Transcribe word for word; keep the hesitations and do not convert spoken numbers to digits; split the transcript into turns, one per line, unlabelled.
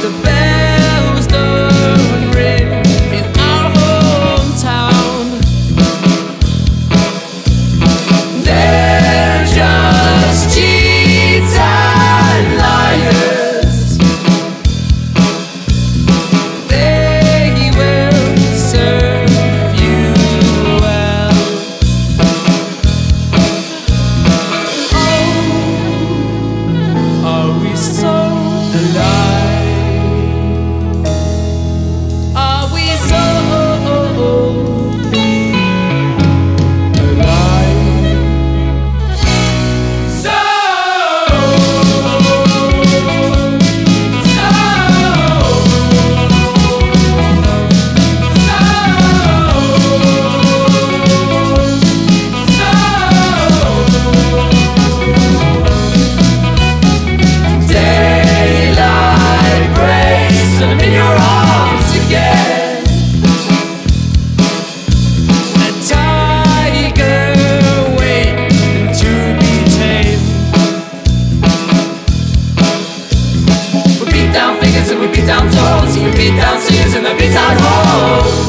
the bells don't ring in our hometown. They're just cheats and liars. They will serve you well. Oh, are we so alive? Are we so alive? So, daylight breaks and I'm in your arms again. A tiger waiting to be tamed. We beat down fingers and we beat down toes, and we beat down singers and we beat down hoes.